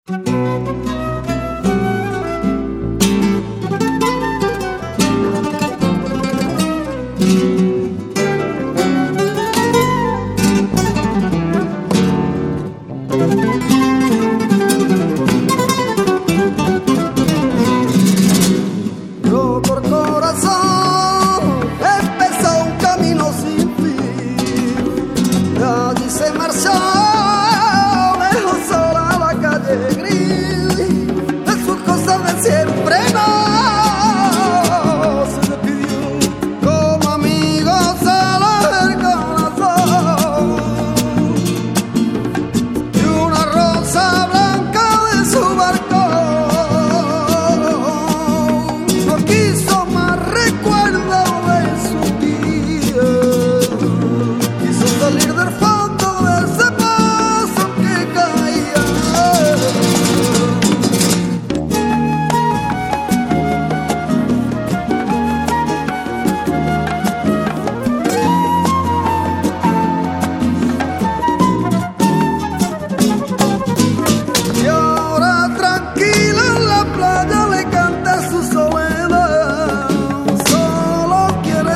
Yo por corazón empezó un camino sin fin. De allí se marchó lejos sola a la calle gris. De sus cosas de siempre no se despidió. Como amigo se lo el corazón. Y una rosa blanca de su balcón no quiso más recuerdo de su piel. Quiso salir del fondo de ese pozo que caía. Y ahora tranquila en la playa le canta su soledad. Solo quiere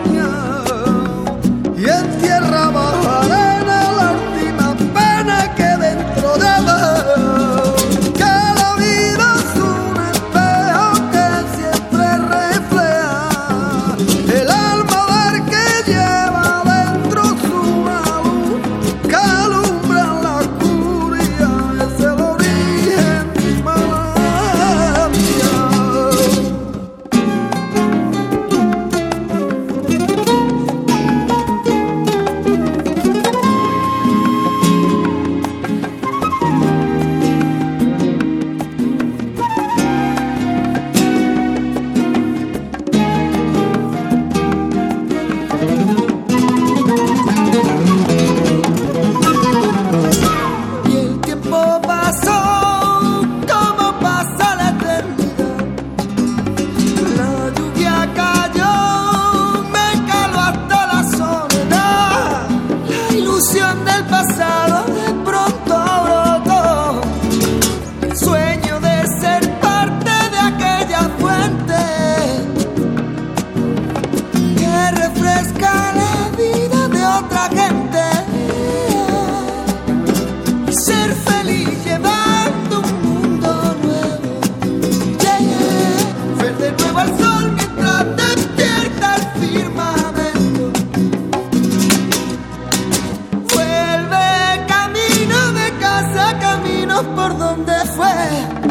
soñar y en tierra bajo arena la última pena que dentro lleva. Que la vida es un espejo que siempre refleja el alma del que lleva dentro su luz que alumbra la oscuridad. Es el origen de Malavia. Y el tiempo pasó como pasa la eternidad. La lluvia cayó, me caló hasta la soledad. La ilusión del pasado de pronto brotó. El sueño de ser parte de aquella fuente que refresca la vida de otra gente. Y ser feliz llevando un mundo nuevo. Yeah, yeah. Ver de nuevo al sol mientras despierta el firmamento. Vuelve camino de casa, caminos por donde fue.